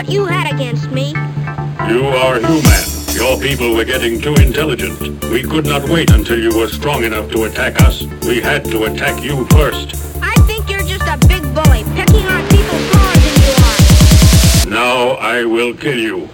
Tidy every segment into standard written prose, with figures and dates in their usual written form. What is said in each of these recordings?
thought you had against me? You are human. Your people were getting too intelligent. We could not wait until you were strong enough to attack us. We had to attack you first. I think you're just a big bully, picking on people's cars than you are. Now I will kill you.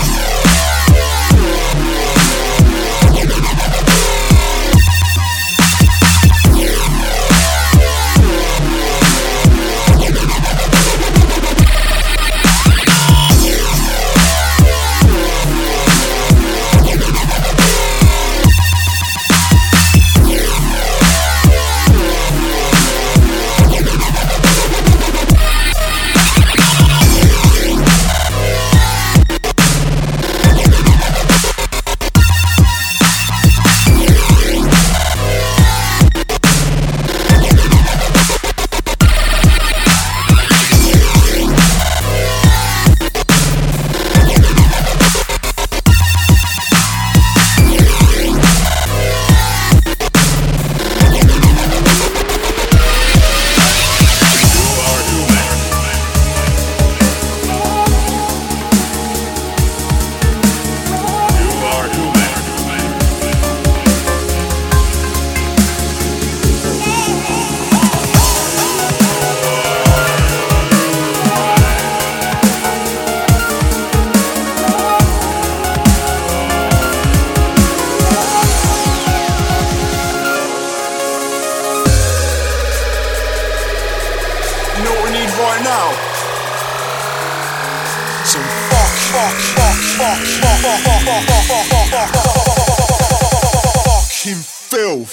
Fucking filth.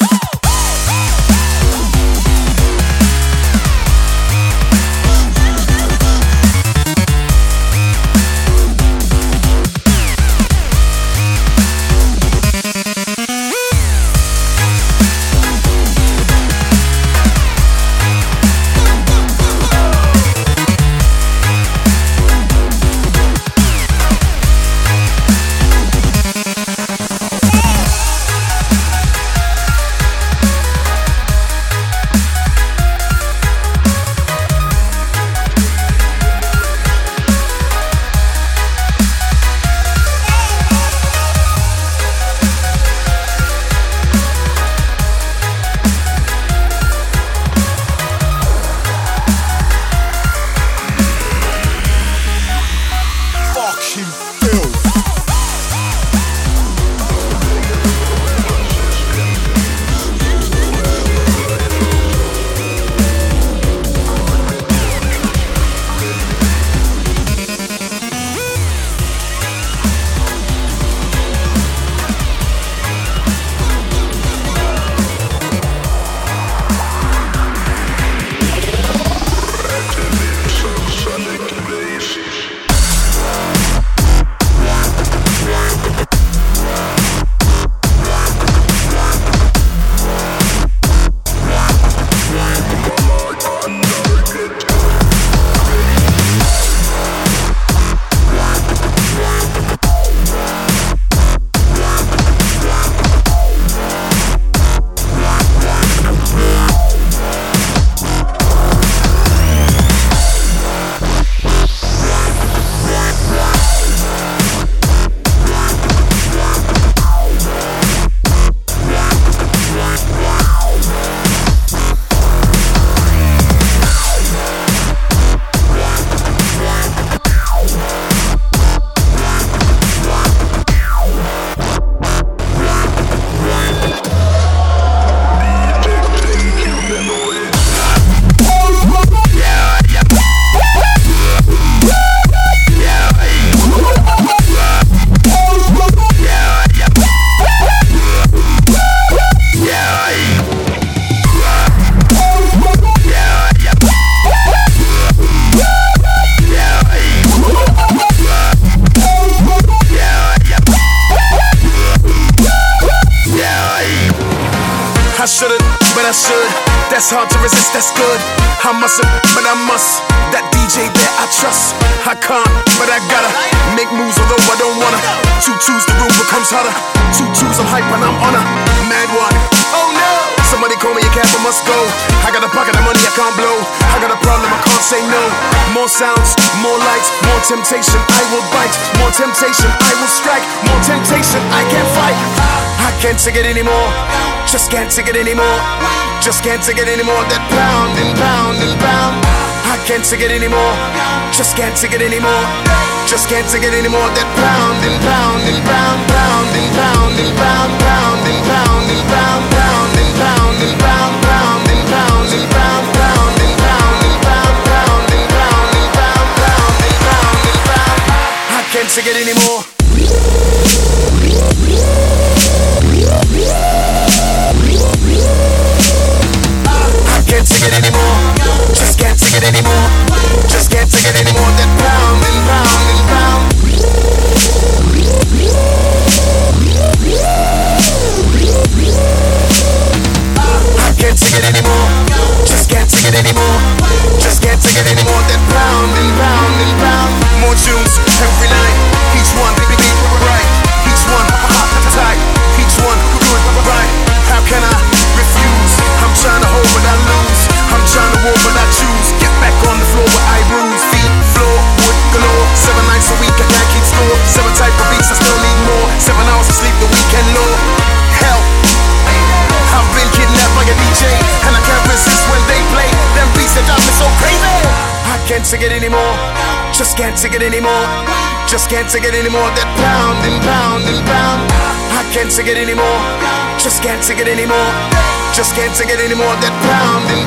I shouldn't, but I should. That's hard to resist, that's good. I mustn't, but I must. That DJ there I trust. I can't, but I gotta make moves although I don't wanna. 2-2's the room becomes hotter. 2-2's I'm hype and I'm on a mad one. Oh no! Somebody call me a cab, I must go. I got a pocket of money I can't blow. I got a problem, I can't say no. More sounds, more lights, more temptation, I will bite. More temptation, I will strike. More temptation, I can't fight. I can't take it anymore. Just can't take it anymore. Just can't take it anymore. That pound and pound and pound. I can't take it anymore. Just can't take it anymore. Just can't take it anymore. That pound and pound and pound, pound and pound and pound, pound and pound and pound, pound and pound and pound, pound and pound and pound, pound and pound and pound, pound and pound and pound, pound and pound and pound. I can't take it anymore. I can't take it anymore. Just can't take it anymore. Just can't take it anymore. That pound and pound and pound. I can't take it anymore. Just can't take it anymore. Just can't take it anymore. That pound and pound and pound. More tunes every night. Each one beat right. Each one hot tight. Each one good right. How can I refuse? I'm trying to hold but I lose. I'm trying to walk but I choose. Get back on the floor where I bruise. Feet, floor, wood galore. 7 nights a week I can't keep score. 7 type of beats I still need more. 7 hours of sleep the weekend low. Hell, I've been kidnapped by a DJ, and I can't resist when they play them beats that drive me so crazy. I can't take it anymore. Just can't take it anymore. Just can't take it anymore. That pound and pound and pound. I can't take it anymore. Just can't take it anymore. Just can't take it anymore. That pound and